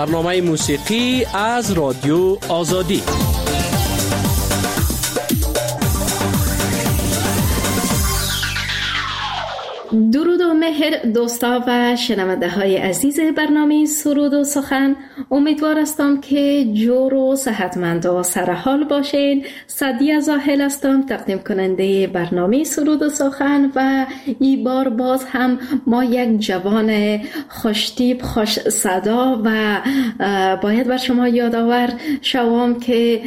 برنامه موسیقی از رادیو آزادی. درود و مهر دوستا و شنونده های عزیز برنامه سرود و سخن. امیدوار هستم که جور و صحتمند و سرحال باشین. سعدیه زاهل هستم، تقدیم کننده برنامه سرود و سخن، و این بار باز هم ما یک جوان خوشتیپ خوش صدا و باید بر شما یادآور شوم که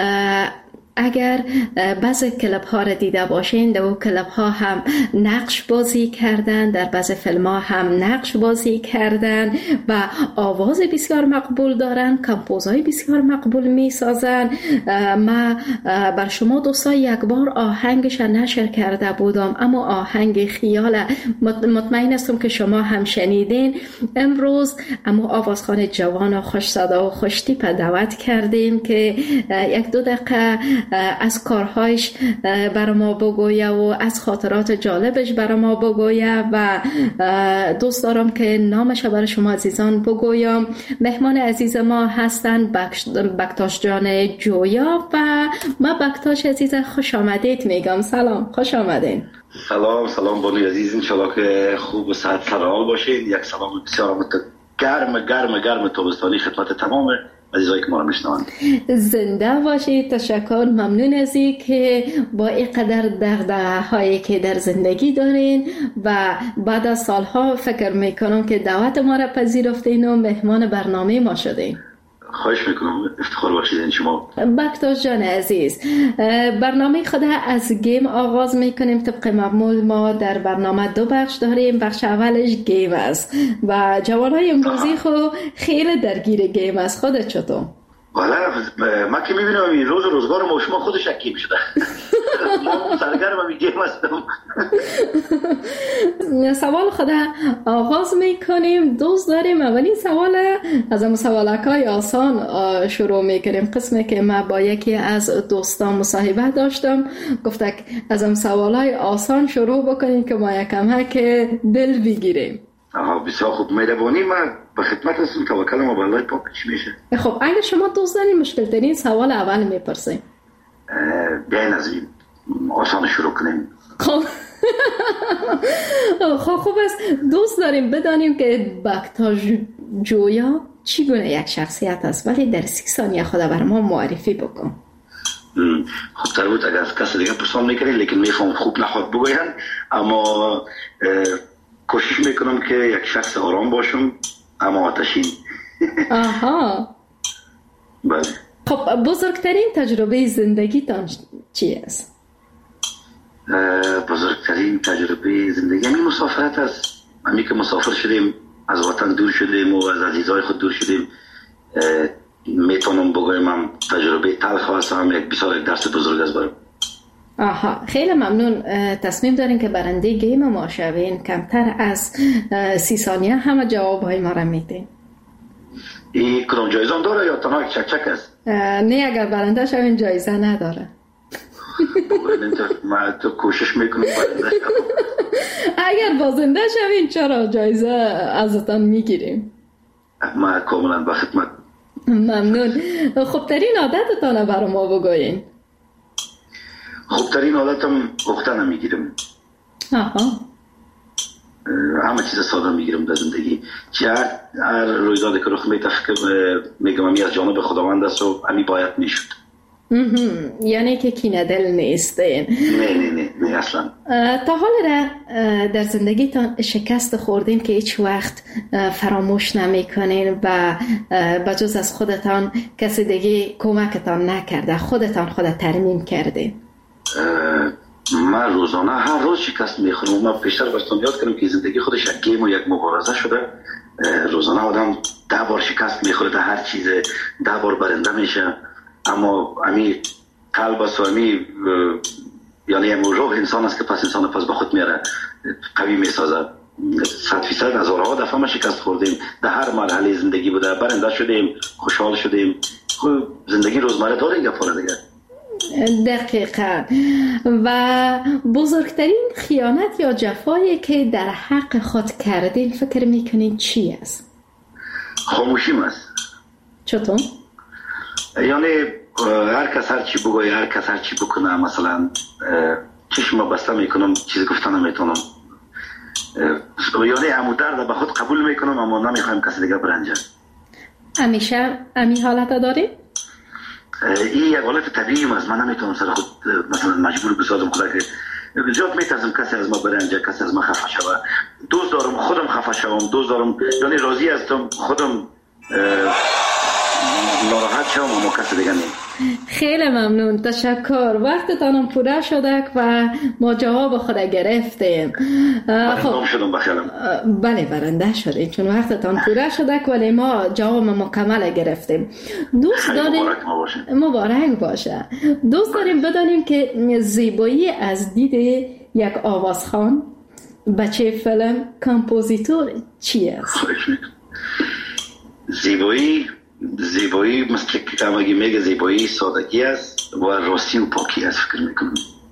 اگر بعضی کلپ ها را دیده باشین، در اون کلپ ها هم نقش بازی کردن، در بعضی فیلم ها هم نقش بازی کردن و آواز بسیار مقبول دارن، کمپوزهای بسیار مقبول می سازن. ما بر شما دوستا یک بار آهنگش نشر کرده بودم، اما آهنگ خیال، مطمئن هستم که شما هم شنیدین. امروز اما آوازخوان جوان و خوش صدا و خوش تیپ دعوت کردیم که یک دو دقیقه از کارهایش برای ما بگویه و از خاطرات جالبش برای ما بگویه و دوست دارم که نامش برای شما عزیزان بگویم. مهمان عزیز ما هستن بکتاش جان جویا و ما بکتاش عزیز خوش آمدید میگم. سلام، خوش آمدین. سلام بانی عزیز، انشالله که خوب و صحت سرحال باشین. یک سلام بسیار گرم تابستانی خدمت تمام عزیزایی که ما رو میشنوند. زنده باشید. تشکر، ممنون از این که با اینقدر دغدغه‌هایی که در زندگی دارین و بعد از سالها فکر میکنم که دعوت ما را پذیرفتین و مهمان برنامه ما شدین. خواهش میکنم، افتخار باشید شما. بکتاش جان عزیز، برنامه خود از گیم آغاز میکنیم. طبق معمول ما در برنامه دو بخش داریم. بخش اولش گیم است و جوانای امروزی خود خیلی درگیر گیم است. خودت چطور؟ والا ما که میبینم این روزگار ما شما خودش گیم شده. ما سرگرم این گیم هستم. سوال خود آغاز میکنیم. دوست داریم اولین سوال از اون سوالکای آسان شروع میکنیم. قسمی که ما با یکی از دوستان مصاحبه داشتم، گفته از اون سوالای آسان شروع بکنیم که ما یکم که دل بگیریم. بسیار خوب، مهربانی. من به خدمت هستم. توکل ما به الله پاک. چی میشه؟ خب اگه شما دوست دارین مشکل ترین سوال اول میپرسیم. بیاین از این آسان شروع کنیم. خوب است. دوست داریم بدانیم که بکتاش جویا چی گونه یک شخصیت است، ولی در 30 ثانیه خود بر ما معرفی بکن. خب تر بود اگر از کسی دیگه پرسان میکنید، لیکن میفهم خوب نخواد بگوین، اما کوشش میکنم که یک شخص آرام باشم اما آتشین. آها. بله. خب بزرگترین تجربه زندگیتان چی است؟ بزرگترین تجربه زندگی همین مسافرت است. همین که مسافر شدیم، از وطن دور شدیم و از عزیزای خود دور شدیم. میتونم بگویم هم تجربه تلخ است، هم یک بسیار درس بزرگ است برام. آها، خیلی ممنون. تصمیم دارین که برنده گیم ما شوین. کمتر از 30 ثانیه همه جوابهای ما را میدین. این کدام جایزه هم داره یا تنها یک چک است؟ نه، اگر برنده شوین جایزه نداره. من تو کوشش میکنم برنده شوم. اگر بازنده شوین چرا جایزه ازتان میگیریم. من کاملا به خدمت. ممنون. خوبترین عادتتان برای ما بگوین. خوبترین عادتم اختن میگیرم. آها. همه چیز ساده میگیرم در زندگی. هر رویدادی که رخ میده میگم امی از جانب خداوند است و امی باید میشد. یعنی که کینه دل نیستین؟ نه اصلا. تا حال در زندگیتان شکست خوردین که هیچ وقت فراموش نمیکنین و بجز از خودتان کسی دیگه کمکتان نکرده، خودتان خود ترمیم کردین؟ من روزانه هر روز شکست میخورم. من پیشتر بستم یاد کنم که زندگی خودش یک گیم و یک مبارزه شده. روزانه آدم 10 بار شکست میخوره در هر چیز، 10 بار برنده میشه، اما امی قلب است و امی یعنی روح انسان است که پس انسان پس به خود میاره، قوی میسازه. 100% هزارها دفعه ما شکست خوردیم، در هر مرحله زندگی بوده، برنده شدیم، خوشحال شدیم. خب زندگی روزمره داره گفاره دیگه. دقیقاً. و بزرگترین خیانت یا جفایی که در حق خود کردین فکر میکنین چی است؟ خاموشیم است. چطور؟ یعنی هر کس هر چی بگوی، هر کس هر چی بکنه، مثلا چشم بسته میکنم، چیزی گفتن نمیتونم، یعنی همو درد به خود قبول میکنم اما نمیخوایم کسی دیگه برنجه. همیشه امی حالت داری؟ این یک حالت طبیعی است. من نمیتونم سر خود مثلا مجبور بسازم خدا که جات میترسم کسی از ما برنجه، کسی از ما خفه شوه. دوست دارم خودم خفه شوم، دوست دارم یعنی راضی هستم خودم ناراحت شوم اما کسی دیگه نیم. خیلی ممنون، تشکر. وقتتانم پوره شده و ما جواب خود گرفتیم. خب شدم بخیرم. بله برنده شدیم چون وقتتان پوره شده ولی ما جواب مکمل گرفتیم. دوست داریم مبارک باشه. دوست داریم بدانیم که زیبایی از دید یک آوازخوان، بچه فیلم، کامپوزیتور چی است؟ زیبایی مثل که همگی میگه زیبایی سادگی است و راستی و پاکی است. فکر میکنم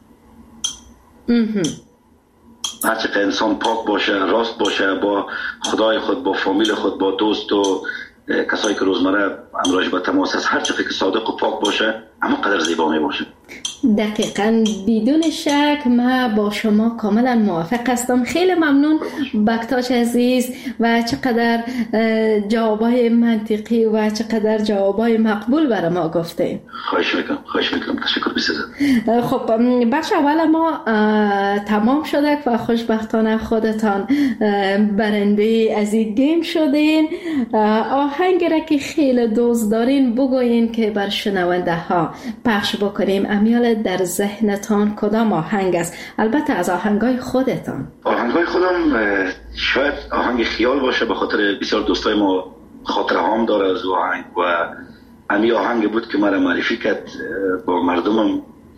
هرچه انسان پاک باشه، راست باشه با خدای خود، با فامیل خود، با دوست و کسایی که روزمره امراج به تماس است، هرچه که صادق و پاک باشه اما قدر زیبا می باشه. دقیقاً بدون شک ما با شما کاملا موافق هستم. خیلی ممنون بکتاش عزیز و چقدر جوابای منطقی و چقدر جوابای مقبول برای ما گفتین. خواهش میکنم تشکر بسیار. خب بخش اول ما تمام شده و خوشبختانه خودتان برنده از این گیم شدین. آهنگی را که خیلی دوست دارین بگوین که بر شنونده ها پخش بکنیم. امیال در ذهنتان کدام آهنگ است؟ البته از آهنگای خودتان. آهنگای خودم شاید آهنگ خیال باشه، به خاطر بسیار دوستای ما خاطره هم داره از آهنگ و امی آهنگ بود که مرا معرفی کرد با مردمم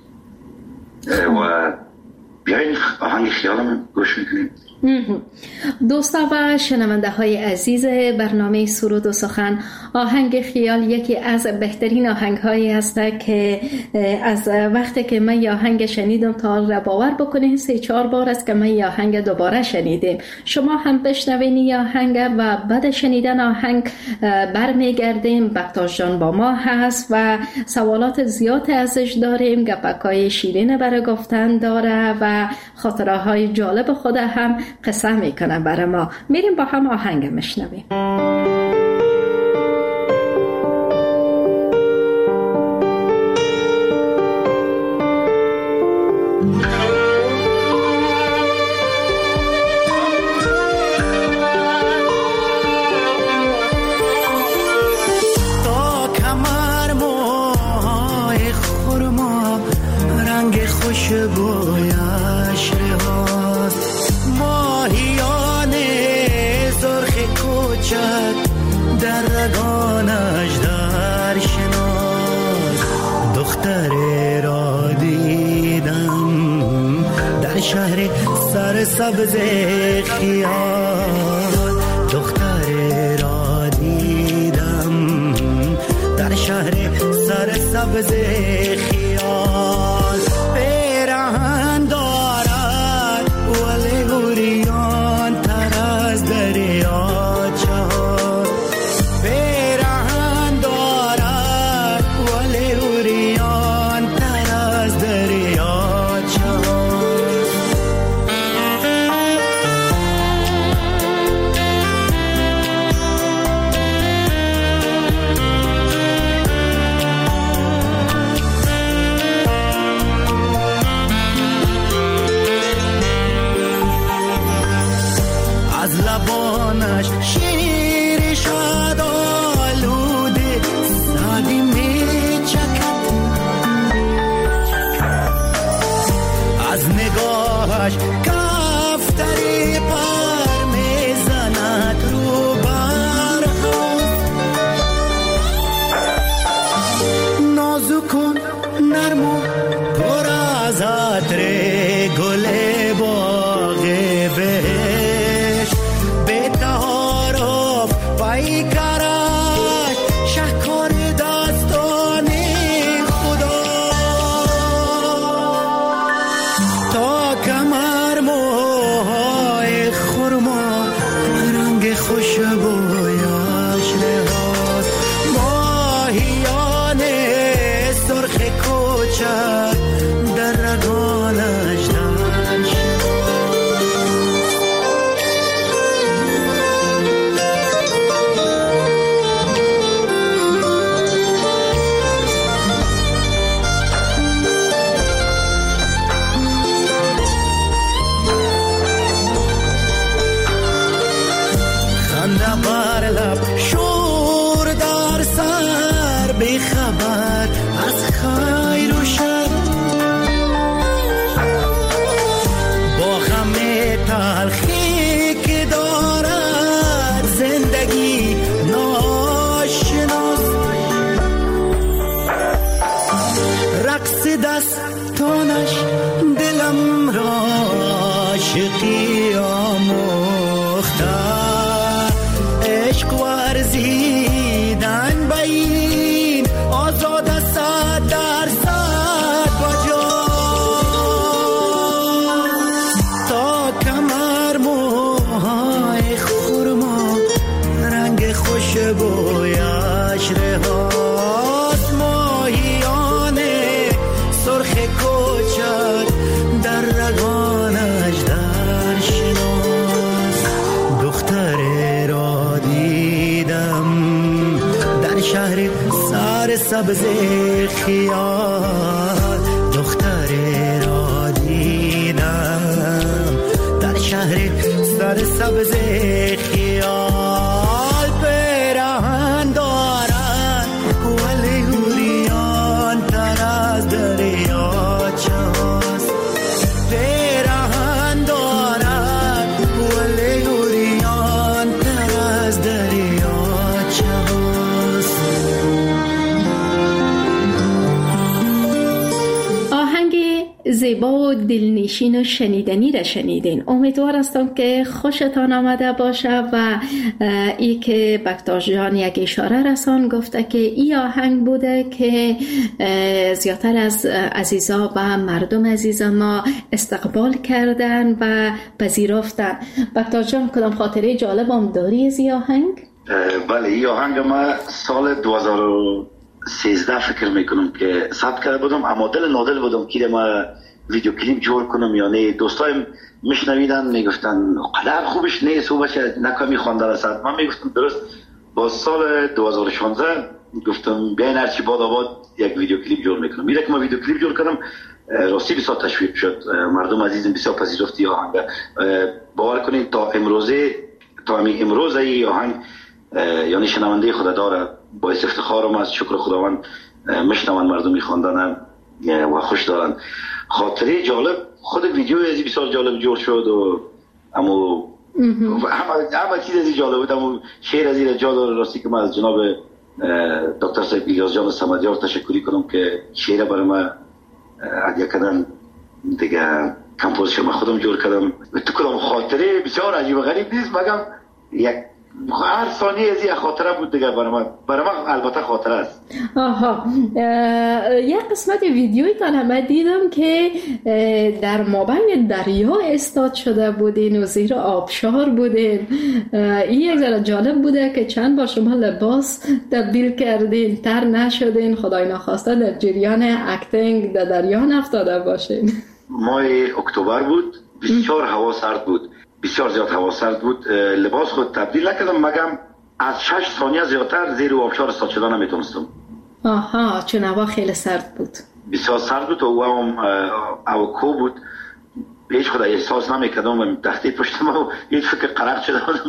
و بیاین آهنگ خیالم گوش میکنیم. دوستا و شنونده های عزیز برنامه سرود و سخن، آهنگ خیال یکی از بهترین آهنگ هایی هست که از وقتی که من یه آهنگ شنیدم تا را باور بکنین 3-4 بار است که من یه آهنگ دوباره شنیدم. شما هم بشنوین یه آهنگ و بعد شنیدن آهنگ برمیگردیم. بکتاش جان با ما هست و سوالات زیاد ازش داریم، گپکای شیرین برای گفتن داره و خاطره های جالب خود هم قصه میکنه برای ما. میریم با هم آهنگ میشنویم. تا کمر موهای خرما رنگ خوشبویش رهاست، ماهیان زرخ کوچک در رگانش در شناس. دختر را دیدم در شهر سرسبز خیال، دختر را دیدم در شهر سرسبز خیال. پیراهن دارد ولی عریان تر از دریاچه ها، پیراهن دارد ولی عریان تر از دریاچه ها. از لبانش شیر شاد آلوده سادی می چکد، از نگاهش کفتری پر می زند رو برها. نازکن نرم و پر از عطر گل باغ بهش، به تهارف پیکرش شهکار دستان خدا. تا کمر موهای خرما رنگ خوشبویش لحاظ، کوچک در رگانش داشت. خنده بر لب شور در سر بی خبر از خیر و شر، با غم تلخی که دارد زندگی ناشناس، رقص دستانش دلم را عاشقی آموخته، عشق ورزیدن به این آزاد 100% بجا، تا کمر موهای خرما رنگ خوشبویش رهاست، ماهیان سرخ کوچک در رگانش در شناس، دختر را دیدم در شهر سر سبز خیال، دختر را دیدم در شهر سر سبز خیال، پیراهن دارد ولی اوریان تر از دریاچه هاست، پیراهن دارد ولی اوریان تر از دریاچه هاست. آهنگ زیبا و دلنشین و شنیدنی را شنیدین. امیدوار هستم که خوشتان آمده باشه و ای که بکتاش جان یک اشاره رسان گفته که ای آهنگ بوده که زیادتر از عزیزا و مردم عزیز ما استقبال کردن و پذیرفتن. بکتاش جان کدام خاطره جالب هم داری از ای آهنگ؟ بله، ای آهنگ ما سال 2013 فکر میکنم که ثبت کرده بودم، اما دل نادل بودم که ما ویدیو کلیپ جور کنم، یعنی دوستایم میشنویدن میگفتن قدر خوبش نیست و باشه نکمی خوانده رسد، من میگفتم درست. با سال 2016 گفتم بیاین هرچی باد آباد یک ویدیو کلیپ جور میکنم. میره که ما ویدیو کلیپ جور کنم راستی بسیار تشویق شد، مردم عزیزم بسیار پذیرفتی آهنگ. باور کنید تا همین امروز ای آهنگ یعنی شنونده خدا داره، باعث افتخارم از شکر خداوند میشنون مردم میخواندن و خوش دارن. خاطره جالب خود ویدیو ازی بسیار جالب جور شد و همه چیز ازی جالب بود، همه شعر ازی جالب. راستی که من از جناب دکتر صاحب الیاس جان صمدیار تشکری کنم که شعر برای من هدیه کردن دیگه، کمپوزیشن من خودم جور کردم. تو کدام خاطره بسیار عجیب و غریب نیست، مگم یک هر ثانیه از یک خاطره بود دیگه برای من البته خاطره است. آها، یک قسمت ویدیوی من دیدم که در مابین دریا استاد شده بودین و زیر آبشار بودین. این یک ذره جالب بوده که چند بار شما لباس تبدیل کردین، تر نشدین، خدای نخواسته در جریان اکتینگ در دریا نفتاده باشین. ماه اکتبر بود، بسیار هوا سرد بود، بسیار زیاد هوا سرد بود. لباس خود تبدیل نکردم، مگم از 6 ثانیه زیادتر زیر آبشار استاد شدن نمیتونستم. آها، چون هوا خیلی سرد بود، بسیار سرد بود و هم کو بود، هیچ خود احساس نمیکردم و تحت پشتم و هیچ فکر قرق شده بودم.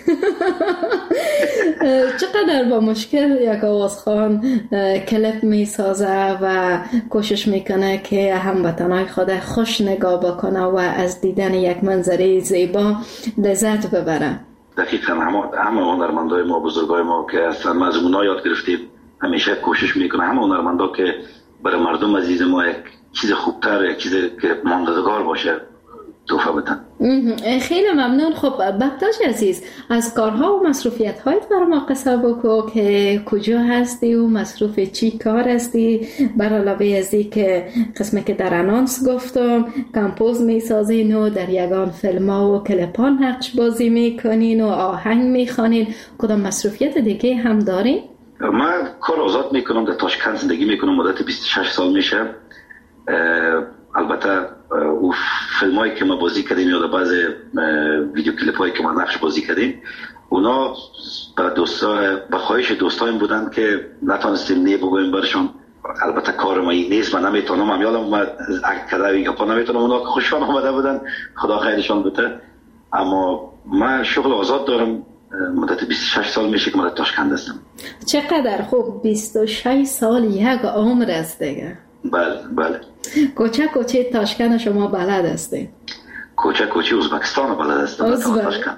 چقدر با مشکل یک آوازخوان کلیپ میسازه و کوشش میکنه که هموطنای خود خوش نگاه بکنه و از دیدن یک منظره زیبا لذت ببره. دقیقاً همه هنرمندای ما، بزرگای ما که اصلا از اونا یاد گرفتیم، همیشه کوشش میکنه همه هنرمندا که برای مردم عزیز ما یک چیز خوبتر، یک چیز که ماندگار باشه تحفه بدن. خیلی ممنون. خب بکتاش عزیز، از کارها و مصروفیت هایت برای ما قصه بگو که کجا هستی و مصروف چی کار هستی، بر علاوه از این که قسمه که در انانس گفتم کمپوز میسازین و در یگان فیلم ها و کلپان نقش بازی میکنین و آهنگ میخوانین، کدام مصروفیت دیگه هم دارین؟ من کار آزاد میکنم، در تاشکند زندگی میکنم، مدت 26 سال میشه. البته او فیلم هایی که ما بازی کردیم یا بعض ویدیو کلیپ هایی که ما نقش بازی کردیم اونا به خواهش دوستایم بودن که نتونستیم بگویم برشون. البته کار ما این نیست، من نمیتونم، من یادم اومد کدای یا نمیتونم، اونا که خوششان آمده بودن خدا خیرشان بده. اما من شغل آزاد دارم، مدت 26 سال میشه که من در تاشکند هستم. چقدر خوب، 26 سال یک عمر است دیگه. بله. کوچه تاشکند شما بلد هستید؟ کوچه ازبکستان بلد هستم. تاشکند.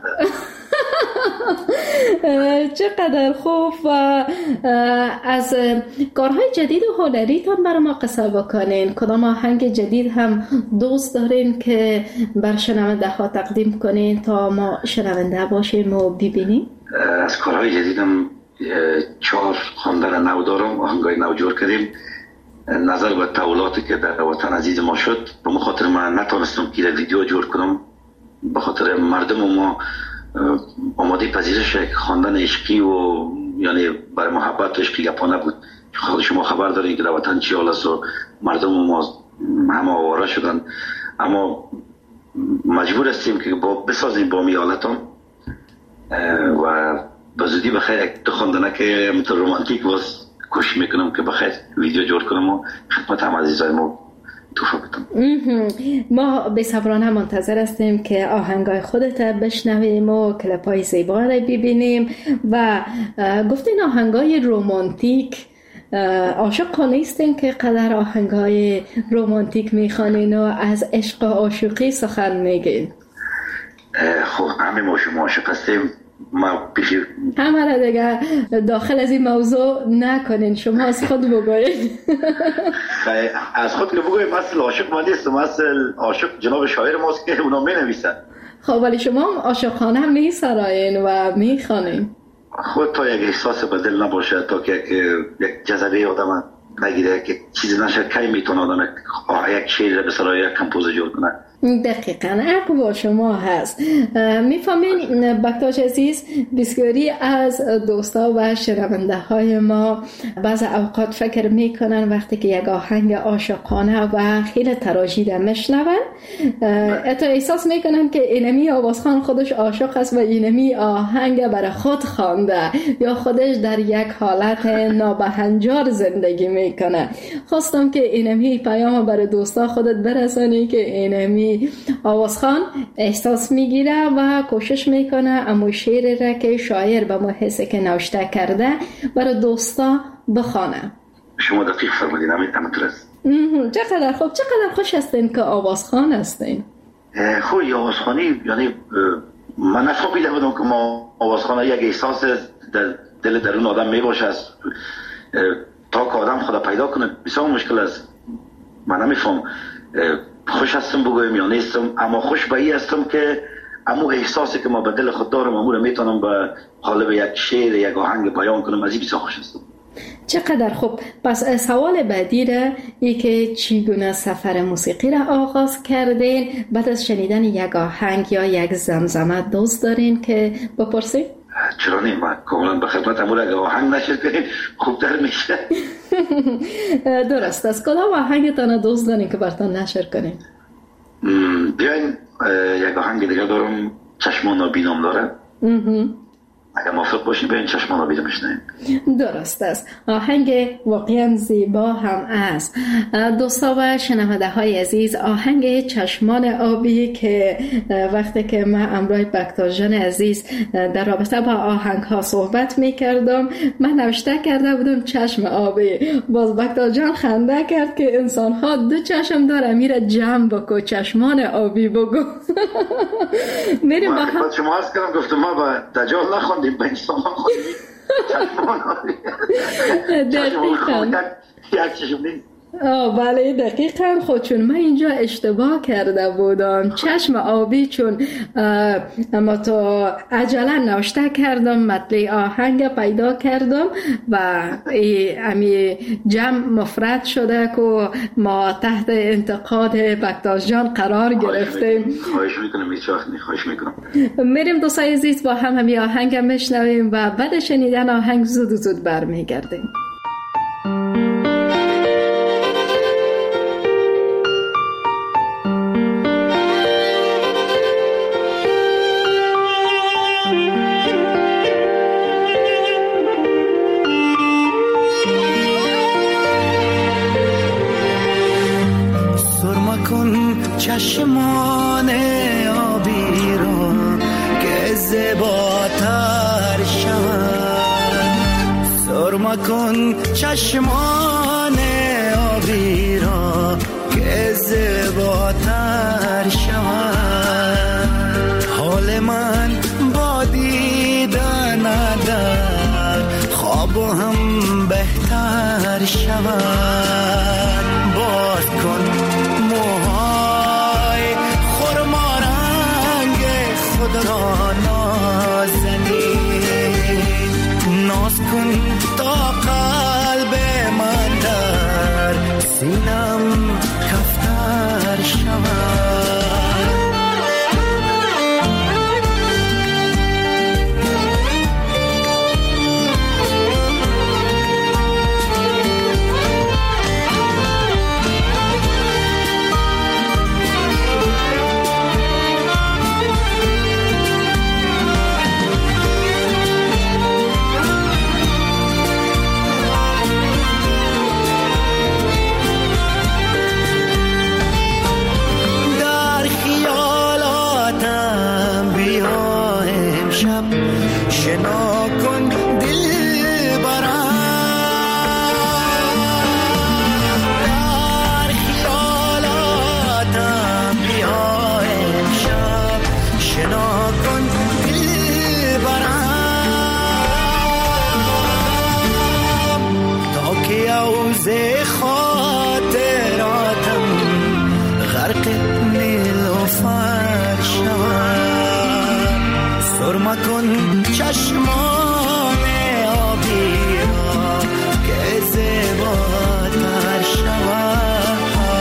چقدر خوب. و از کارهای جدید و هنریتان برای ما قصه بکنین. کدام آهنگ جدید هم دوست دارین که بر شنونده ها تقدیم کنین تا ما شنونده باشیم و ببینیم؟ از کارهای جدیدم 4 خواندن نو دارم، آهنگای نو جور کردیم. نظر به تحولاتی که در وطن عزیز ما شد، به خاطر من نتونستم که ویدیو جور کنم، به خاطر مردم ما آماده پذیرش خواندن عشقی و یعنی برای محبت عشقی گپا نبود. خود شما خبر دارین که در وطن چی حال است و مردم ما همه آواره شدن. اما مجبور هستیم که بسازیم با می حالتان و به زودی بخیر یک خواندنه که مثل رومانتیک باز کوشش میکنم که بخیر ویدیو جور کنم و خدمت هم عزیزای ما توفیق بدم. ما بصبرانه منتظر هستیم که آهنگای خودت بشنویم و کلیپای زیبا را ببینیم. و گفتین آهنگای رومانتیک، عاشق نیستین که قدر آهنگای رومانتیک میخوانین و از عشق و عاشقی سخن میگین؟ خب همه ما شما عاشق هستیم. ما پیشی همه دیگه داخل از این موضوع نکنین، شما از خود بگوین. از خود که بگویم اصل عاشق ما نیستم، اصل عاشق جناب شاعر ماست که اونا می نویسن. خب ولی شما هم عاشقانه می سراین و می خوانین. خود تا یک احساس به دل نباشه، تا که یک جذبه آدم نگیره که چیزی نشه، کی میتونه آدم یک شعر به سرای یک کمپوز جور کنه. دقیقاً حق با شما هست. میفهمین بکتاش عزیز، بسیاری از دوستا و شنونده های ما بعض اوقات فکر میکنن وقتی که یک آهنگ عاشقانه و خیلی تراژیده میشنون، حتی احساس میکنن که اینمی آوازخان خودش عاشق است و اینمی آهنگ برای خود خوانده یا خودش در یک حالت نابهنجار زندگی میکنه. خواستم که اینمی پیام برای دوستا خودت برسانی که اینمی آوازخان احساس میگیره و کوشش میکنه اما شعر را که شاعر به محسه که نوشته کرده برای دوستا بخوانه. شما دقیق فرمودین، همینطور است. چقدر خوب، چقدر خوش هستین که آوازخان هستین. خوی آوازخانی، یعنی من نفهمیده بودم که ما آوازخانه یک احساس در دل درون آدم میباشه است تا که آدم خدا پیدا کنه بسیار مشکل است. من نمیفهم خوش هستم بگویم یا نیستم، اما خوش به این هستم که امو احساسی که ما به دل خود دارم امو رو میتونم به قالب یک شعر یک آهنگ بیان کنم. از این بسیار خوش هستم. چقدر خوب. پس سوال بعدی را ای که چگونه سفر موسیقی را آغاز کردین؟ بعد از شنیدن یک آهنگ یا یک زمزمه دوست دارین که بپرسید؟ چرا نیم، من کاملا به خدمت امو را آهنگ نشد کنیم خوبتر میشه. درست است. کدام آهنگتان دوست دارین که براتون نشر کنین؟ بیاین یک آهنگ دیگه دارم، چشمان نابینام داره. اگر موافق باشین بیاین چشمان نابینام بشنویم. درست است. آهنگ واقعا زیبا هم است. دوستا و شنونده های عزیز، آهنگ چشمان آبی که وقتی که من امروی بکتاش جان عزیز در رابطه با آهنگ ها صحبت می کردم، من نوشته کرده بودم چشم آبی. باز بکتاش جان خنده کرد که انسان ها دو چشم داره، میره جمع بکو چشمان آبی بگو. میریم با هم. شما هست کردم گفتم ما با دجال نخوندیم، به انسان خوندیم چشمان آبی. دقیقا یک چشم نیست. بله دقیقاً. خود چون من اینجا اشتباه کرده بودم، چشم آبی، چون اما تو عجله نوشته کردم مطلع آهنگ پیدا کردم و امی جمع مفرد شده که ما تحت انتقاد بکتاش جان قرار گرفتیم. خواهش میکنم هیچ وقت خواهش میکنم. میریم دوستای عزیز با هم همی آهنگ میشنویم و بعد شنیدن آهنگ زود برمیگردیم. چشمان آبی را که زیباتر شود، سرمه کن چشمان آبی را که زیباتر شود. حال من با دیدن در خواب هم بهتر شود. باز کن خدا نازنین، ناز کن تا قلب من در سینم کفتر شود. شنا کن دل برم، در خیالاتم بیا امشب. شنا کن دل برم تا که عوض خاطراتم غرق نیلوفر شود. سرمه کن چشمان آبی را که زیباتر شود.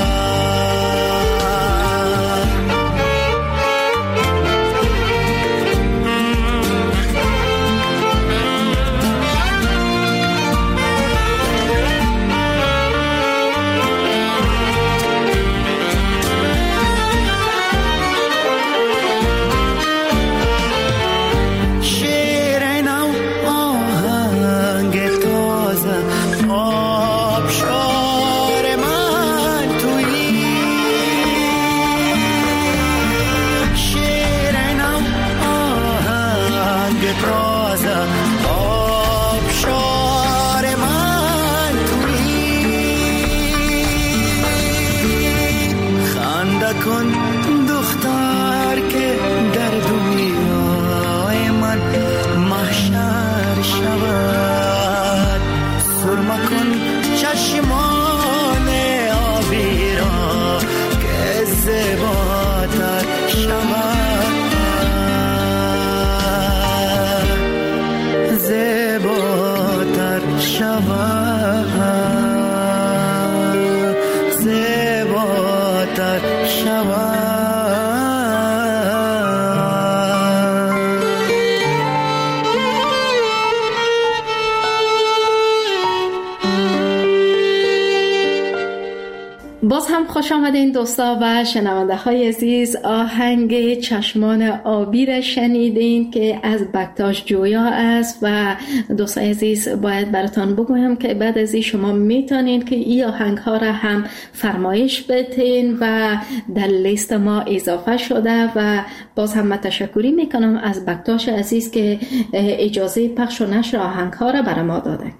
باز هم خوش آمدین دوستا و شنونده های عزیز. آهنگ چشمان آبی را شنیدین که از بکتاش جویا است و دوستای عزیز باید براتان بگویم که بعد از این شما میتونین که این آهنگ ها را هم فرمایش بدین و در لیست ما اضافه شده و باز هم تشکری میکنم از بکتاش عزیز که اجازه پخش و نشر آهنگ ها را برای ما داده.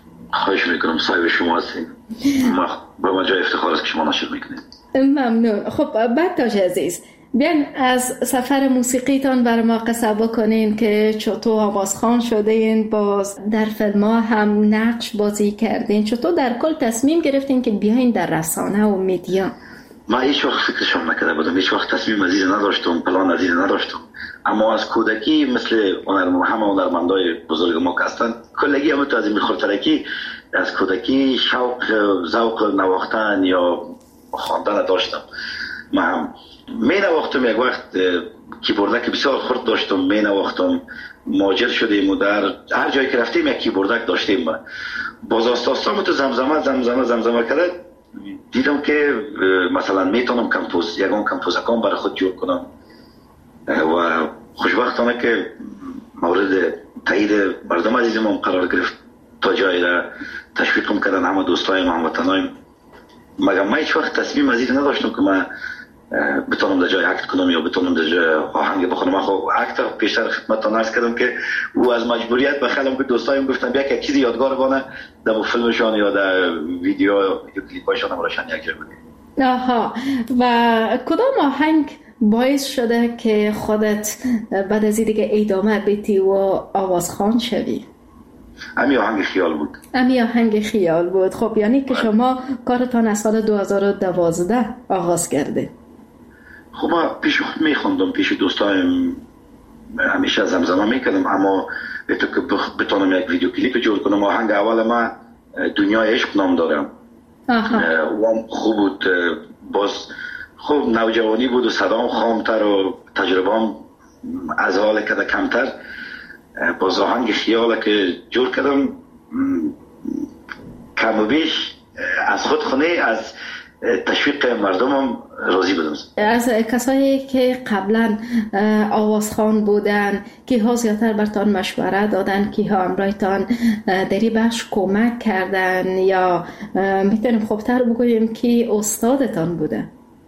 خواهش میکنم، صاحب شما هستیم. با ما جای افتخار است که شما نشر میکنید. ممنون. خب بکتاش عزیز، بیاین از سفر موسیقیتان برای ما قصه بکنین که چطور آوازخوان شدین، باز در فیلم ها هم نقش بازی کردین، چطور در کل تصمیم گرفتین که بیاین در رسانه و میدیا؟ ما هیچ وقت فکرشم نکرده بودم، هیچ وقت تصمیم عزیز نداشتم، پلان عزیز نداشتم، اما از کودکی مثل همه هنرمندای بزرگ ما که هستند کلگی هم تو از این خورترکی از کودکی شوق ذوق نواختن یا خواندن داشتم. من می نواختم، یک وقت کیبوردک بسیار خرد داشتم، می نواختم، ماجر شدیم و در هر جایی که رفتیم یک کیبوردک داشتیم. باز آستاستام تو زمزمه کرد دیدم که مثلا میتونم یگان کمپوزکان برای خود جور کنم و خوشبختانه که مورد تایید مردم عزیزم قرار گرفت، تا جایی را تشویقم کردن همه دوستایم هموطنایم. مگر من هیچ وقت تصمیم عزیز نداشتم که من بتونم در جای اکت کنم یا بتونم در جای آهنگ بخونم. من خب اکت پیشتر خدمتتان عرض کردم که او از مجبوریت بخلم که دوستایم گفتم یک چیزی یادگار بانه در فیلمشان یا در ویدیو کلیپایشان هم روشن یک جای بودیم. آها، و کدام آهنگ باعث شده که خودت بعد از دیگه ادامه بدی و آوازخوان شوی؟ امی آهنگ خیال بود. خب یعنی که شما کارتان از سال 2012 آغاز کرده. خب من پیش خود میخوندم، پیش دوستایم همیشه زمزمه میکردم، اما بهتو که بتونم یک ویدیو کلیپ جور کنم. آهنگ اول من دنیای عشق نام دارم. و خوب بود، باز خوب نوجوانی بود و صدام خامتر و تجربه‌ام از حال کده کمتر. باز آهنگ خیاله که جور کردم کم و بیش از خود خونه از تشویق مردمم راضی بودم. از کسایی که قبلا آوازخوان بودن که ها زیادتر برتان مشوره دادن، که ها امرایتان دری بخش کمک کردن، یا میتونیم خوبتر بگوییم که استادتان بوده؟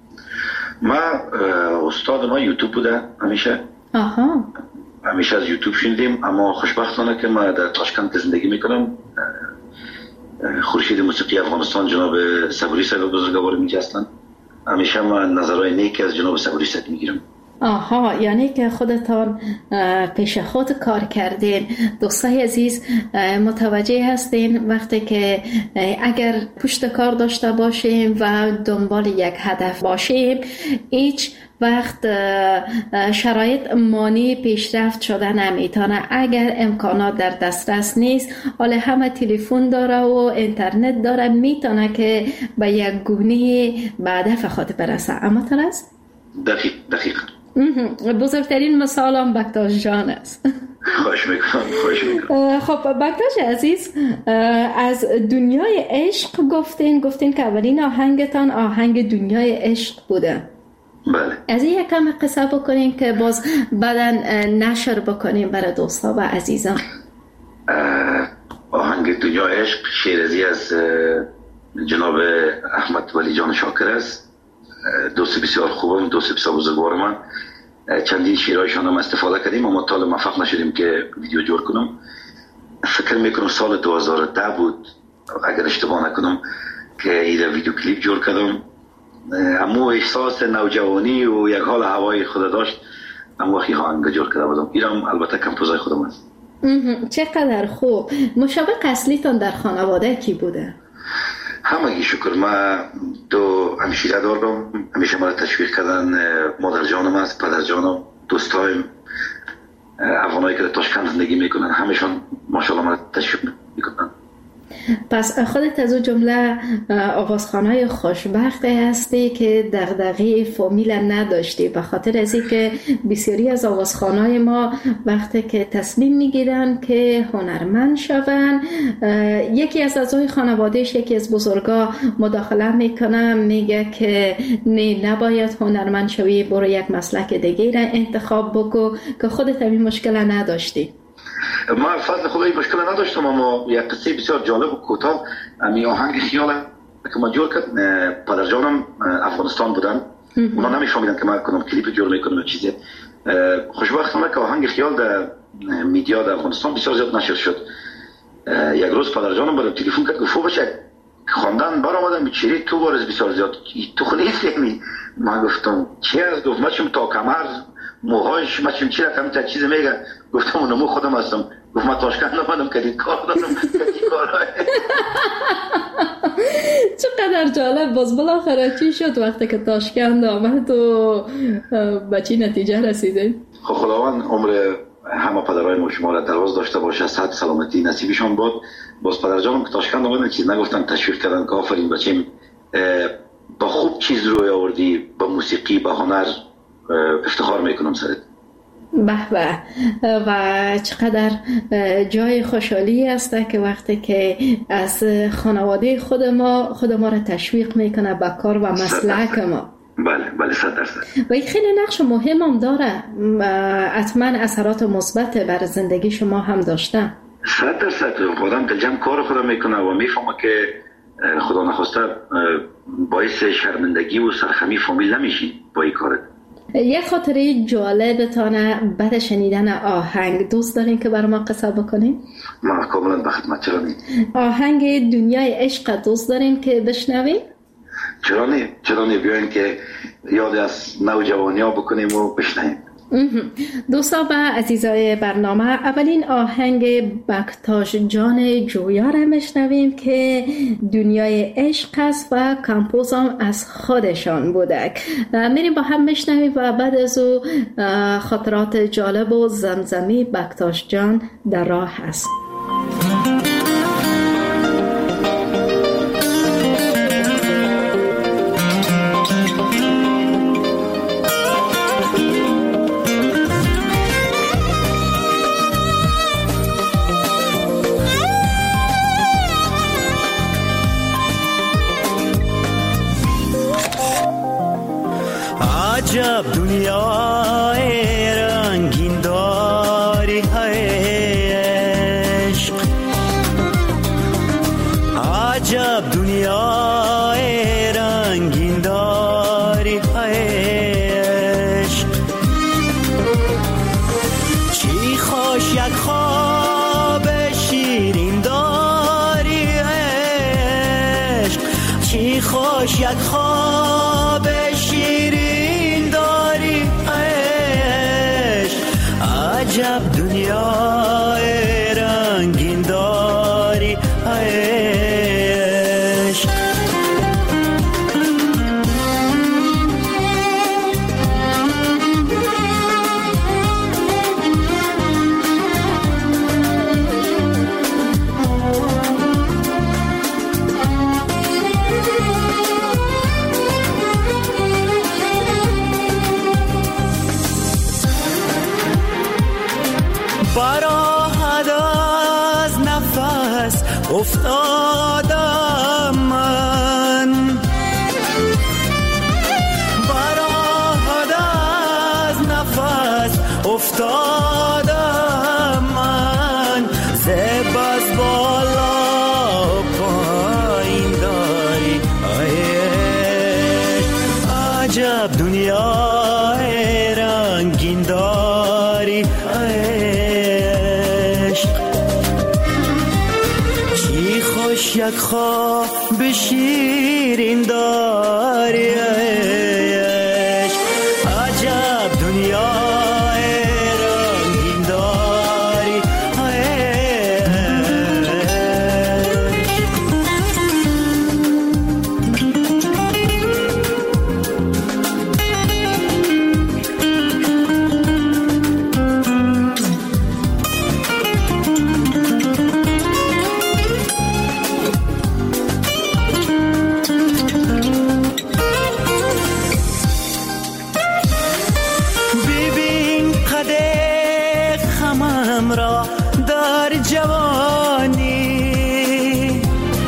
استاد ما یوتیوب بوده همیشه. همیشه از یوتیوب شنیدیم، اما خوشبختانه که ما در تاشکند زندگی میکنم. خورشید موسیقی افغانستان جناب صبوری صاحب بزرگوار میگه هستن، همیشه من نظرهای نیک از جناب صبوری صاحب میگیرم. یعنی که خودتان پیش خود کار کردین. دوستای عزیز متوجه هستین وقتی که اگر پشت کار داشته باشیم و دنبال یک هدف باشیم، هیچ وقت شرایط مانع پیشرفت شدن نمیتونه. اگر امکانات در دسترس نیست، حالا همه تلفن داره و اینترنت داره، میتونه که به یک گونه به هدف خود برسه. اما ترست؟ دقیق. بزرگترین مثال هم بکتاش جان است. خوش میکنم. خب بکتاش عزیز، از دنیای عشق گفتین که اولین آهنگتان آهنگ دنیای عشق بوده. بله. از این یکم قصه بکنیم که باز بعداً نشر بکنیم برای دوستا و عزیزان. آهنگ دنیای عشق شیرازی از جناب احمد ولی جان شاکر است. دوست بسیار خوبم، دوست بسیار بزرگوار من. چندین شیرایشان هم استفاده کردیم، اما تا موفق نشدیم که ویدیو جور کنم. فکر میکنم سال 2010 بود اگر اشتباه نکنم که این ویدیو کلیپ جور کردم. اما احساس نوجوانی و یک حال هوای خود داشت، اما وقتی آهنگ جور کرده بودم. اینم البته کمپوزای خودم است. چقدر خوب. مشابه اصلیتان در خانواده کی بوده؟ همگی شکر. من دو همشیره دارم، همیشه مرا تشویق کردن. مادر جانم است، پدر جانم، دوستایم افغانایی که در تاشکند زندگی میکنن، همشون ماشاءالله مرا تشویق میکنن. پس خودت از اون جمله آوازخوانای خوشبخت هستی که دغدغه فامیل نداشتی، به خاطر از اینکه بسیاری از آوازخوانای ما وقتی که تصمیم میگیرن که هنرمند شون، یکی از اعضای خانوادهش، یکی از بزرگا مداخله میکنه، میگه که نه نباید هنرمند شوی، برو یک مسلک دیگه را انتخاب بکو، که خودت این مشکل نداشتی. ما فضل خدایی مشکل نداشتم، اما یک قصه بسیار جالب و کوتاه. امی آهنگ خیال که من جور کرد، پدر جانم افغانستان بودن، اونا نمیفهمیدن که من کنم کلیپ جور میکنم و چیزی. خوشبختانه که آهنگ خیال در میدیا در افغانستان بسیار زیاد نشر شد. یک روز پدر جانم برام تلفن کرد، گفت بچه خواندن بار آمدم چیری تو بارز بسیار زیاد تو خلیص یعنی من گفتم چی هست؟ گفت من چون تا کمر موهایش من چون چی رقمی تا چیز میگه گفتم اونمو خودم هستم. گفت من تاشکند آمدم که کار دارم که کارهای چقدر جالب. باز بالاخره چی شد وقتی که تاشکند آمد و به چی نتیجه رسیده؟ خب خداوند عمر همه پدرهای ما شما را دراز داشته باشه، صحت سلامتی نصیبشان باد. باز پدر جانم که تاشکند آمدن چیز نگفتن، تشویق کردن که آفرین بچیم با خوب چیز روی آوردی، با موسیقی با هنر افتخار میکنم سرت. به به. و چقدر جای خوشحالی است که وقتی که از خانواده خود ما را تشویق میکنه به کار و مسلک ما. بله 100%. و این خیلی نقش مهم هم داره، حتما اثرات مثبت بر زندگی شما هم داشته. 100% آدم دلجم کار خودم میکنه و میفهمه که خدا نخواسته باعث شرمندگی و سرخمی فامیل نمیشی با این کارت. یک خاطره جالبتانه بعد شنیدن آهنگ دوست دارین که برای ما قصه بکنین؟ ما کاملا به خدمت. آهنگ دنیای عشق دوست دارین که بشنوین؟ چرا نی بیاین که یاد از نوجوانی ها بکنیم و بشنویم. دوستان و عزیزای برنامه، اولین آهنگ بکتاش جان جویا را میشنویم که دنیای عشق است و کمپوز هم از خودشان بوده. میریم با هم میشنویم و بعد از او خاطرات جالب و زمزمی بکتاش جان در راه است. عجب دنیای رنگین داری عشق، عجب دنیای رنگین داری عشق. چی خوش یک خواب شیرین داری عشق، چی خوش یک خواب شیرین داری عشق. عجب دنیای رنگین داری عشق. براحت از نفس افتادم من، براحت از نفس افتادم من. زب از بالا پایین داری عجب دنیای رنگین داری عشق. چی خوش یک خواب شیرین داری عشق. عجب دنیای رنگین داری را در جوانی،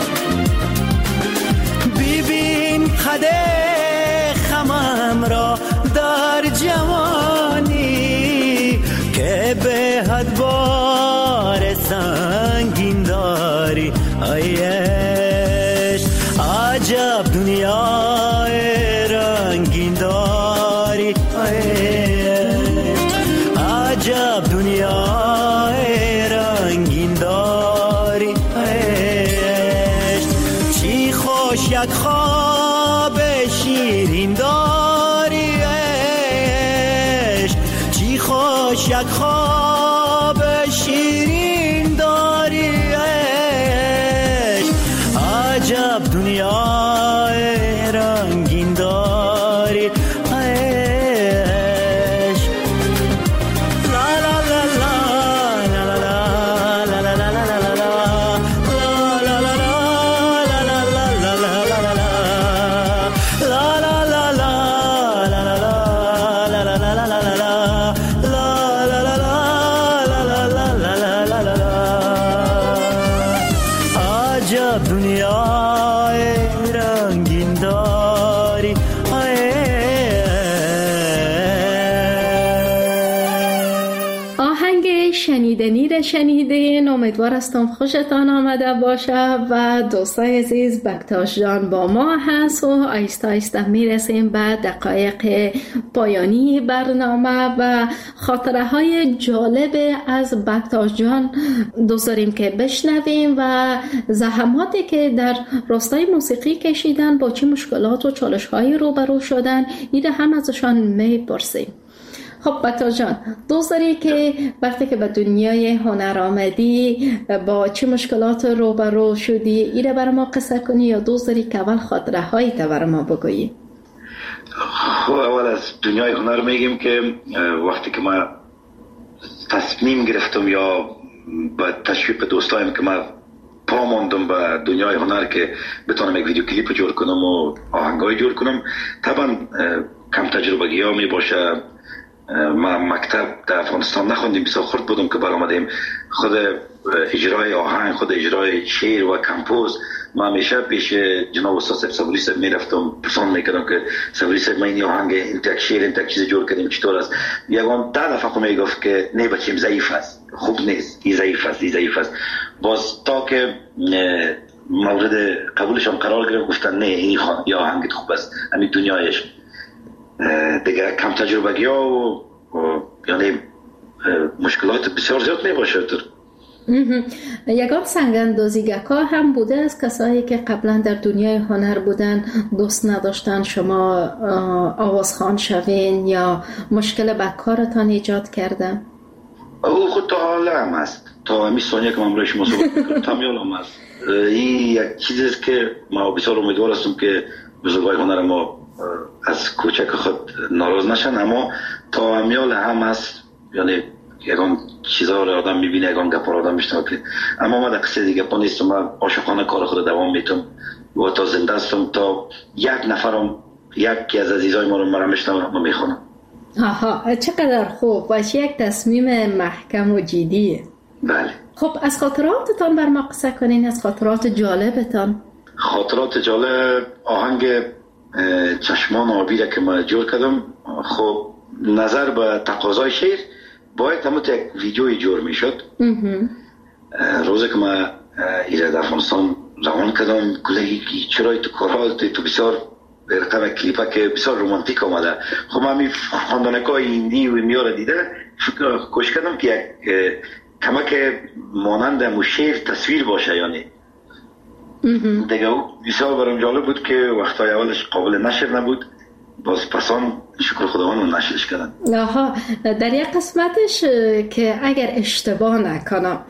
ببین قد خمم را در جوانی که به حد بار سنگین داری عشق. عجب دنیای رنگین داری عشق. عجب دنیای رنگین داری عشق. چی یک خواب شیرین داری عجب دنیای رنگین داری شنیدین. امیدوار هستم خوشتان آمده باشه و دوستای عزیز بکتاش جان با ما هست و آیسته آیسته میرسیم به دقایق پایانی برنامه و خاطره های جالب از بکتاش جان دوست داریم که بشنویم و زحماتی که در راستای موسیقی کشیدن، با چه مشکلات و چالش های روبرو شدن، ایده هم ازشان میپرسیم. خب بکتاش جان، دوست داری که وقتی که به دنیای هنر آمدی با چه مشکلات روبرو شدی ایره برای ما قصه کنی یا دوست داری که اول خاطره هایی تا برای ما بگویی؟ خب اول از دنیای هنر میگیم که وقتی که ما تصمیم گرفتم یا با تشویق دوستایم که ما پا ماندم به دنیای هنر که بتونم یک ویدیو کلیپ جور کنم و آهنگای جور کنم، طبعا کم تجربگی ها می باشه. ما مکتب در افغانستان نخوندیم، بسیار خرد بودم که برآمدیم. خود اجرای آهنگ، خود اجرای شعر و کمپوز ما همیشه پیش جناب استاد صبوری صاحب میرفتم، پرسان میکردم که صبوری صاحب ما این آهنگ انتک شعر انتک چیز جور کردیم چطور است؟ یگان 10 دفعه خود میگفت که نه بچیم ضعیف است، خوب نیست، این ضعیف است، این ضعیف است. باز تا که مورد قبولشان قرار گرفت گفتن نه این آهنگ خوب است، همین دنیایش. دیگه کم تجربگی ها و یعنی مشکلات بسیار زیاد می باشه. یگان سنگ‌اندازیگرها هم بوده از کسایی که قبلا در دنیای هنر بودن دوست نداشتن شما آوازخوان شوین یا مشکل به کارتان ایجاد کردن؟ او خود تا حالا هم هست، تا همی ثانیه که من برای شما صحبت میکنم تمیال هم هست. این یک چیزی است که ما بسیار امیدوار هستم که بزرگوار هنر ما از کوچک خود ناراض نشن، اما تا امیال هم هست. یعنی یکان چیزها رو آدم میبینه، یکان گپا رو آدم میشنوه که اما ما در قصه دیگه پا نیستم. من عاشقانه کار خود دوام میتم و تا زنده هستم تا یک نفرم یکی از عزیزای ما رو مرا میشنوه و میخونم. آها، چقدر خوب و یک تصمیم محکم و جدیه. بله. خب از خاطراتتان بر ما قصه کنین، از خاطرات جالبتان. خاطرات جالب آهنگ چشمان آبی را که ما جور کردم. خب نظر به تقاضای شعر باید همون یک ویدیوی جور می شد. روزی که ما ایره در افغانستان روان کردم کلی چرای تو کارال تو بسیار رقم کلیپه که بسیار رومانتیک آمده. خب من می خواندنکای ایندی و میاره دیده کوشش کردم که یک کمک مانند مو شعر تصویر باشه. یعنی دیگه بسیار برام جالب بود که وقتای اولش قابل نشر نبود، باز پسان شکر خداوند نشرش کردن. آها، در یک قسمتش که اگر اشتباه نکنم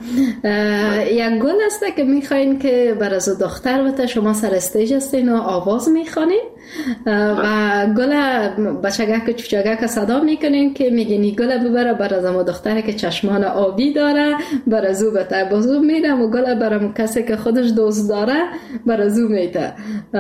یک گل است که میخواین که بر از دختر بته شما سر استیج هستین و آواز میخوانین و گل بچگک چوچگک صدا میکنین که میگین گل ببره بر از اما دختره که چشمان آبی داره بر از او بته، بازو میدم و گل برام کسی که خودش دوست داره بر از او میته.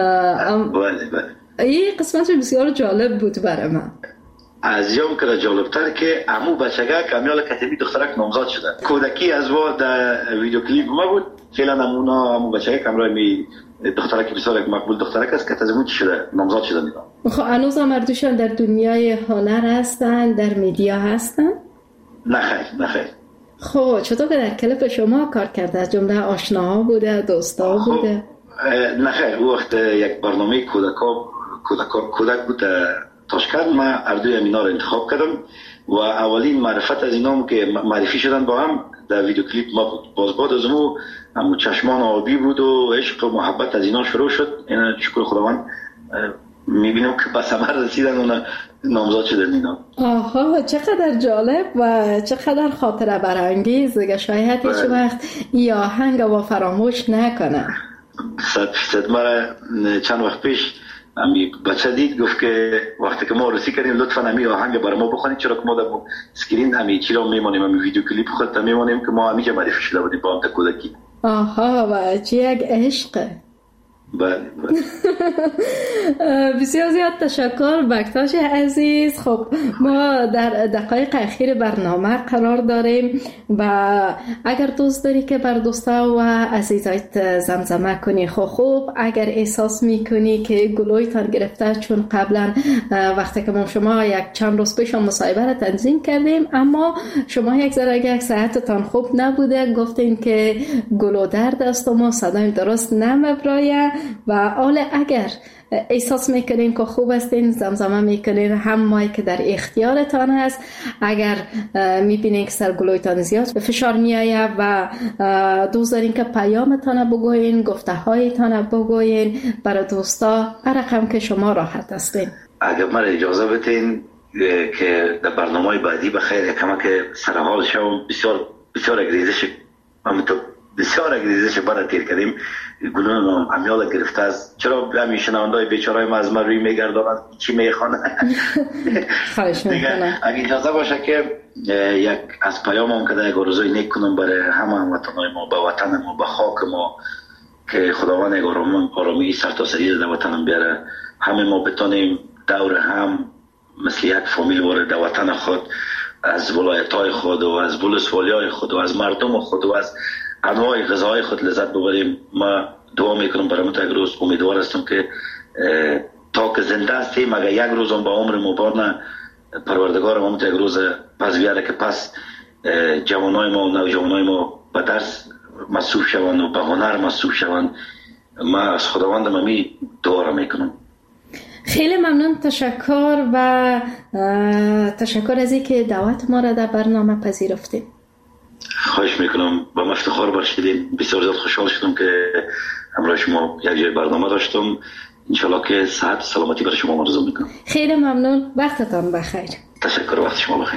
بله. این قسمت بسیار جالب بود برای من. از یام که جالبتر که امو بچگه کامیال کتبی دخترک نامزاد شده. کودکی از وا در ویدیو کلیپ ما بود. فعلا نمونا امو بچگه کامرای می دخترک بسیار مقبول دخترک است که تزمون شده نامزاد شده میدم. خب هنوز مردوشان در دنیای هنر هستن، در میدیا هستن؟ نه خیر. خب چطور که در کلیپ شما کار کرده؟ از جمله آشناها بوده، دوستا بوده؟ نه خیر، او وقت یک برنامه کودک بود تاشکند. ما اردوی امینا رو انتخاب کردم و اولین معرفت از اینام که معرفی شدن با هم در ویدیو کلیپ ما بود. باز بعد از همون چشمان آبی بود و عشق و محبت از اینا شروع شد. این شکر خداوند میبینم که به ثمر رسیدن اونا نامزاد شدن اینا. آها، چقدر جالب و چقدر خاطره برانگیز. دیگه شاید هیچ وقت این آهنگ و فراموش نکنه. 100% مرا چند وقت پیش امی بچه دید، گفت که وقتی که ما عروسی کردیم لطفا امی آهنگ برای ما بخونید، چرا که ما در اسکرین امی چی را میمانیم، امی ویدیو کلیپ خودتا میمانیم که ما همیشه معرفی شده بودیم با هم تا کودکی. آها، و چه یک عشقه. بله. بسیار زیاد تشکر بکتاش عزیز. خب ما در دقایق اخیر برنامه قرار داریم و اگر دوست داری که بر دوستا و عزیزایت زمزمه کنی، خوب اگر احساس میکنی که گلویتان گرفته، چون قبلا وقتی که ما شما یک چند روز پیش مصاحبه را تنظیم کردیم اما شما یک صحتتان خوب نبوده، گفتین که گلو درد است و ما صدایم درست نمیبرایه و حالا اگر احساس میکنین که خوب هستین زمزمه میکنین، هم مایی که در اختیارتان هست. اگر میبینین که سرگلویتان زیاد به فشار میایه و دوست دارین که پیامتان بگوین، گفته هایتان بگوین برای دوستا، هر رقم که شما راحت هستین. اگر من اجازه بتین که در برنامه بعدی بخیر کمک سرحال شوم، بسیار اگریزش برای تیر کردیم، گلون امیال گرفته است. چرا همین شنونده‌های بیچاره‌ی ما از من روی میگردانند چی میخوانند؟ خواهش میکنم اگه اجازه باشه که یک از پیامم که یک آرزوی نیک کنم برای همه هموطنان ما، به وطن ما، به خاک ما، که خداوند یک آرامی سرتاسری در وطنم بیاره. همه ما بتونیم دور هم مثل یک فامیل وارد وطن خود، از ولایت‌های خود و از ولسوالی‌های خود و از مردم خود و از انواع غذاهای خود لذت ببریم. ما دعا میکنم برای ما تا یک روز، امیدوار هستم که تا که زنده هستیم، اگر یک روز هم با عمر مبارن پروردگار ما تا یک روز پس بیاره که پس جوانای ما و نوجوانای ما به درس مصروف شوند و به هنر مصروف شوند. ما از خداوندم امی دعا را میکنم. خیلی ممنون، تشکر و تشکر از این که دعوت ما را در برنامه پذیرفتید. خواهش میکنم، با افتخار باشیدین. بسیار زیاد خوشحال شدم که همراه شما یک جای برنامه داشتم. انشالله که صحت و سلامتی برای شما آرزو میکنم. خیلی ممنون، وقتتان بخیر. تشکر، وقت شما بخیر.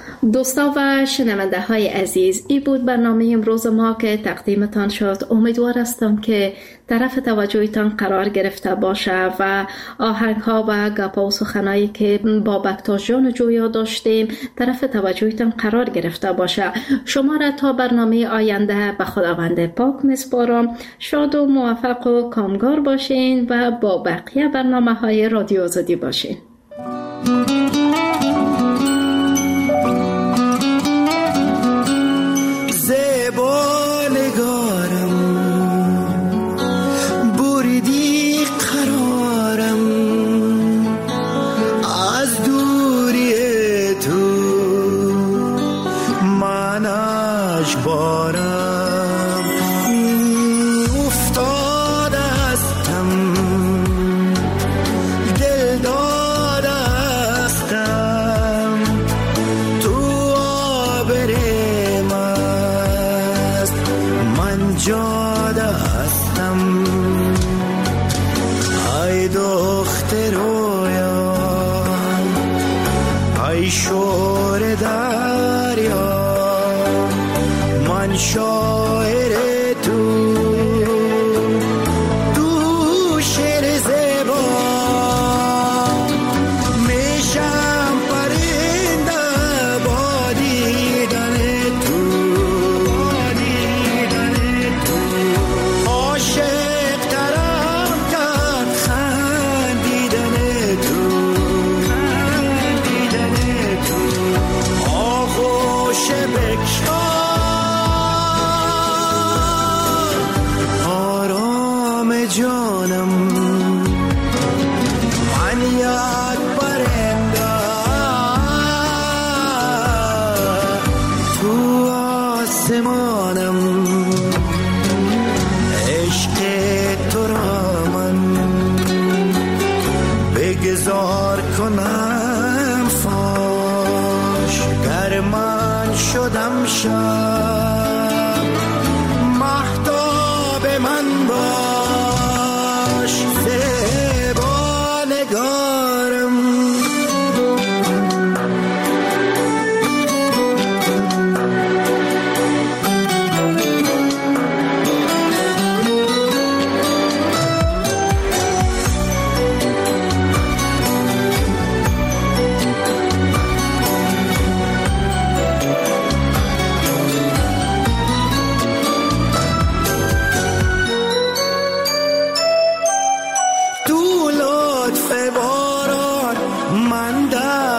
دوستا و شنونده های عزیز، این بود برنامه امروز ما که تقدیمتان شد. امیدوار هستم که طرف توجهتان قرار گرفته باشه و آهنگ ها و گپا و سخنایی که با بکتاش جان جویا داشتیم طرف توجهتان قرار گرفته باشه. شما را تا برنامه آینده به خداوند پاک میسپارم. شاد و موفق و کامگار باشین و با بقیه برنامه های رادیو آزادی باشین. مهتاب من باش، زیبا نگاه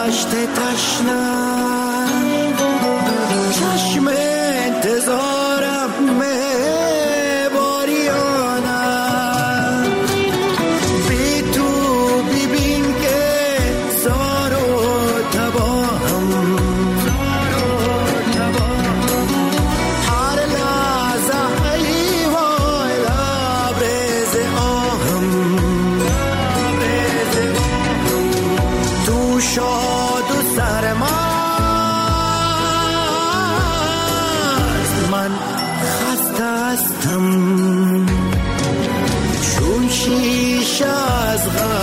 گشته تشنم، چشم انتظارم باریانم، بی تو ببین که زار و تباهم، هر لحظه حیوان لبریز آهم، تو شاد و سرمست، من خسته هستم چون شیشه از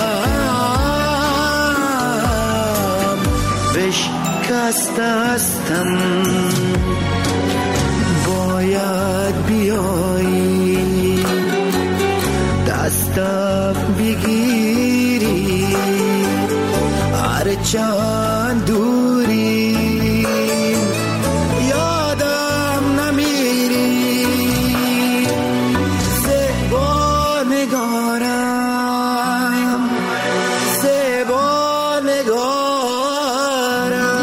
غم، بشکسته هستم باید بیایی دستم بگیری، هرچند دوری یادم نمیری، زیبا نگارم، زیبا نگارم.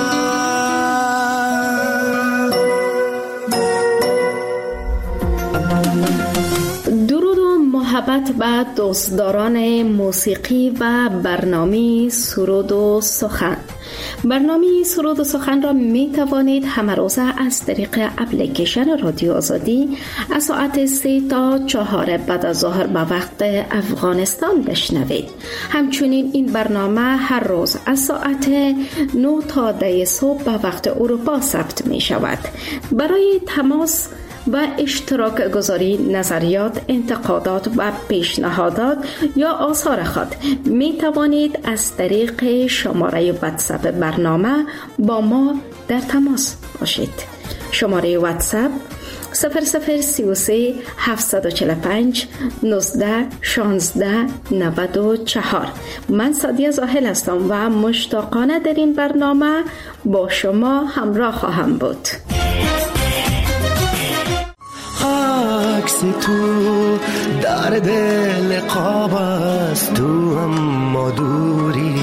درود و محبت به دوستداران موسیقی و برنامه سرود و سخن. برنامه سرود و سخن را می توانید همه روزه از طریق اپلیکیشن رادیو آزادی از ساعت 3 تا 4 بعد از ظهر به وقت افغانستان بشنوید. همچنین این برنامه هر روز از ساعت 9 تا 10 صبح به وقت اروپا ثبت می شود. برای تماس و اشتراک گذاری نظریات، انتقادات و پیشنهادات یا آثار خود می توانید از طریق شماره واتساپ برنامه با ما در تماس باشید. شماره واتساپ 0033 745 19 16 94. من سعدیه زاهل هستم و مشتاقانه در این برنامه با شما همراه خواهم بود. عکس تو در دل قاب است، تو اما دوری،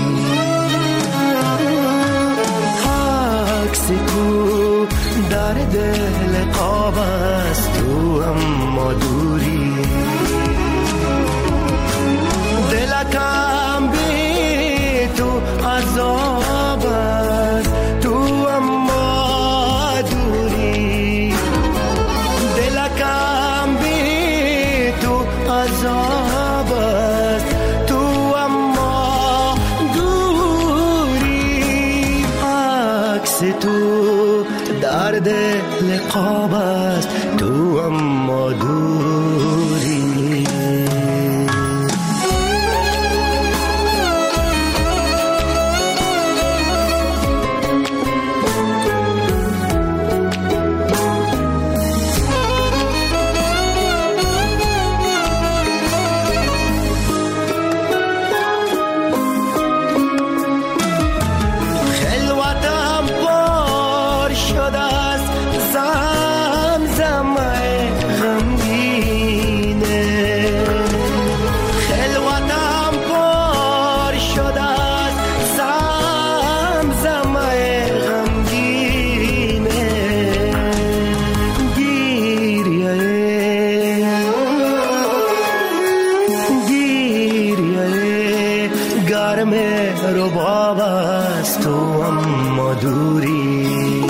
عکس تو در دل قاب است، تو اما دوری، دلکم بی تو عذاب است، تو اما دوری، دلکم بی تو عذاب است، تو اما دوری، عکس تو در دل قاب است، تو اما دوری. رباب است تو اما دوری،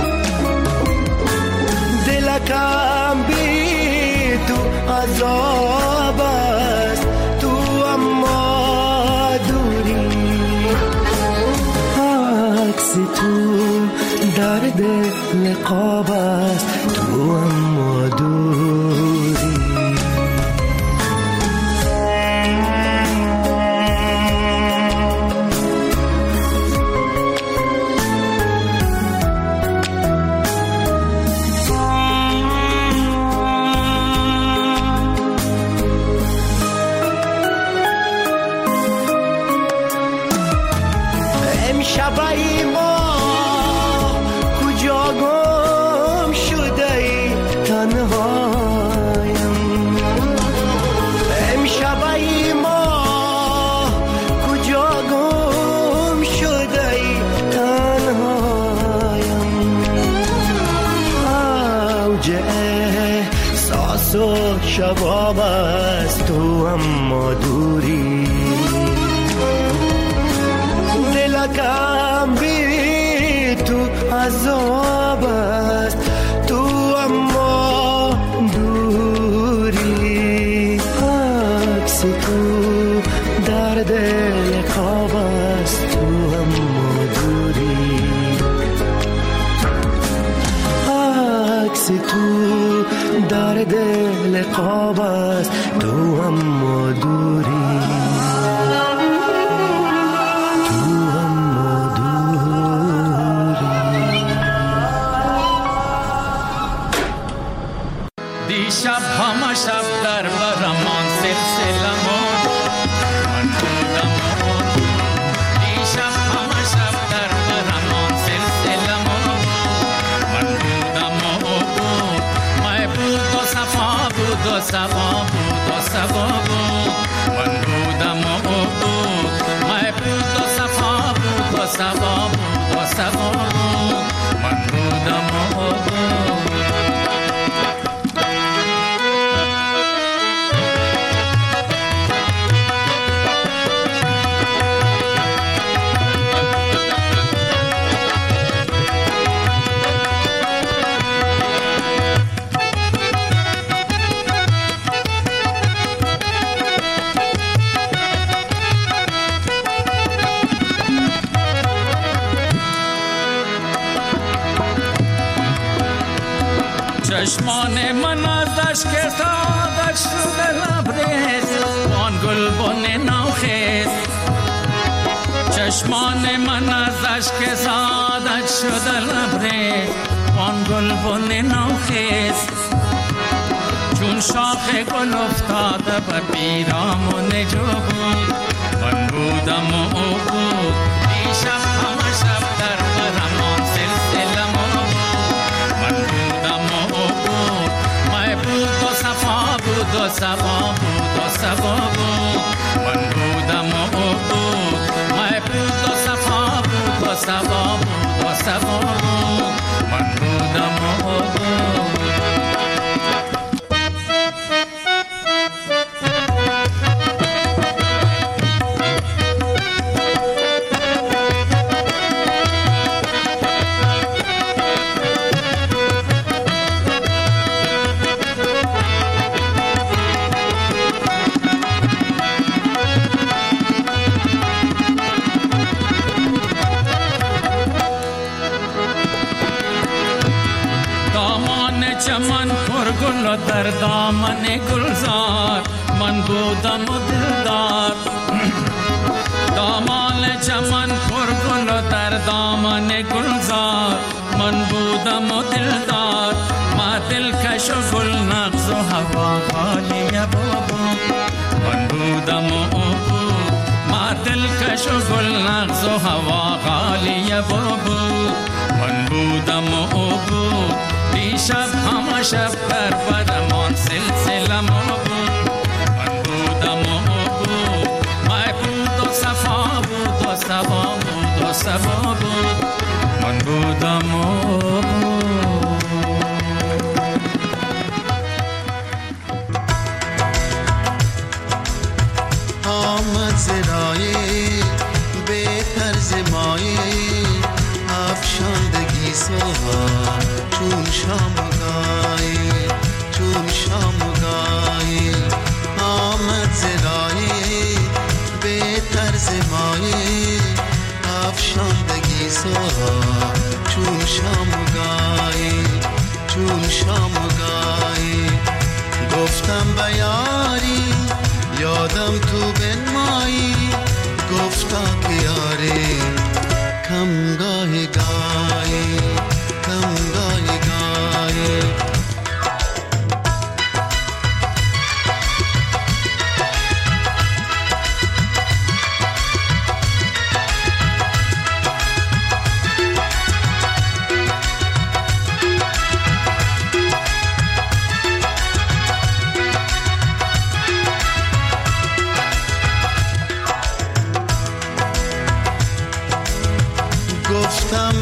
دلکم بی تو عذاب است، تو اما دوری، عکس تو در دل قاب است، تو اما دوری. شبای ما کجا گم شده ای تنهایم، امشبای ما کجا گم شده ای شباب است تو اما دوری، دلکم بی تو عذاب است تو اما دوری، عکس تو در دل خواب است تو اما دوری، عکس تو در دل خواب است تو اما دوری. دیشب همه شب در برمان سلسلمون من بودم دیشب همه شب در برمان سلسلمون من بودم مای بود و صفا بود و صفا بود و صفا بود من بودم مای بود و صفا بود و صفا بود و صفا بود من بودم چشمان من ازش که سادش شده لبریز وان گلبن نوخیز چشمان من ازش که سادش شده لبریز وان گلبن نوخیز چون شاخ گل افتاده به پیرامون جو بود من بودم و او بود دیشب همه شب در برمان سلسلمون من بودم و او بود مای بود و صفا بود و صفا بود و صفا بود من بودم و او بود مای بود و صفا بود و صفا بود و صفا بود من بودم و او بود. چمن پر گل و در دامن گلزار من بودم و دلدار دامان چمن پر گل و در دامن گلزار من بودم و دلدار ما دلکش و گل نغز و هوا خالی بابا من بودم و بود ما دلکش و گل نغز و هوا خالی بابا من بودم و بود دیشب همه شب در برمان سلسلمون بود من بودم و بود مای بود و صفا بود و صفا بود و صفا بود من بودم و آمد زرایی به طرز مایی افشاندگی سوها چون شامگاهی چون شامگاهی آمد زرایی به طرز مایی افشاندگی سوها چون شامگاهی چون شامگاهی گفتم بیاری یادم تو بنمایی گفتا که یاری کم گاهی گاهی کم گاهی گاهی گفتم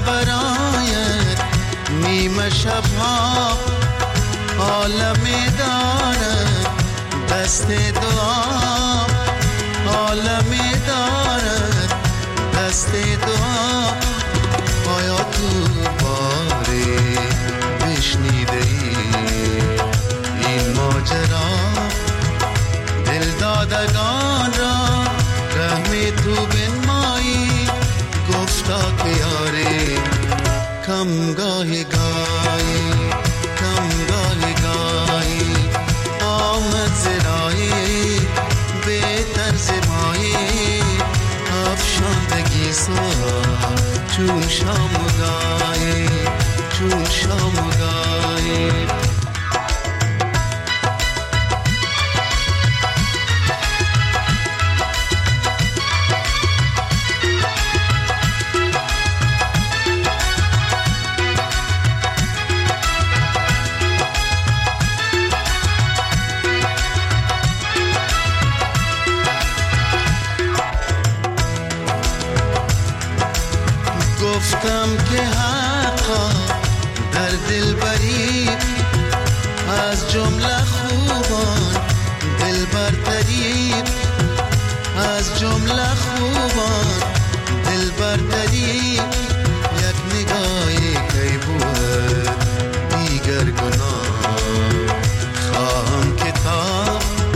برایت نیمه شبها عالمی دارد دست دعا عالمی دارد دست دعا آیا تو باری بشنیده ای این ماجرا دل دادگان را رحمی تو بنمایی گفتا که یاری کم گاهی گاهی کم گاهی گاهی آمد زرایی به طرز مایی افشاندگی سوا چون شامگاهی چون شامگاهی گفتم که حقا در دل بری از جمله خوبان دل برتری از جمله خوبان دل برتری یک نگاهی کی بود دیگر گناه خواهم که تا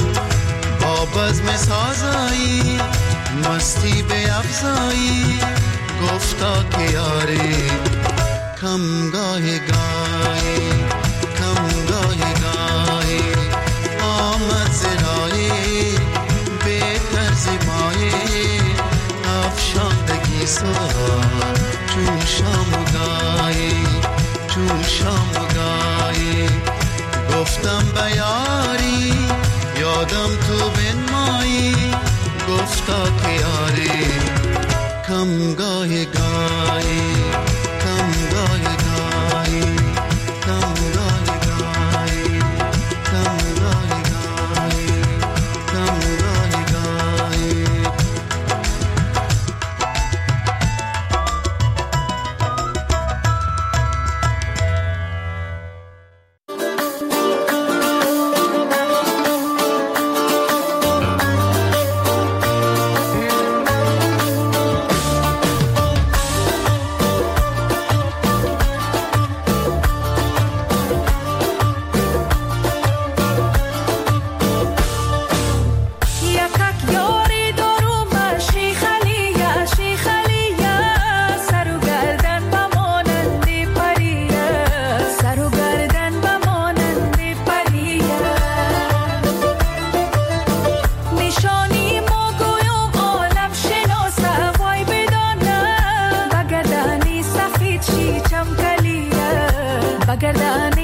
با بزم سازایی مستی به افزایی گفتا که یاری کم گاهی گاهی کم گاهی گاهی آمد زرایی به طرز مایی افشاندگی سوا چون شامگاهی چون شامگاهی گفتم بیاری یادم تو بنمایی گفتا که یاری کم گاهی گاهی کم گاهی گاهی کم گاهی گاهی کم گاهی گاهی کم گاهی گاهی Bagardani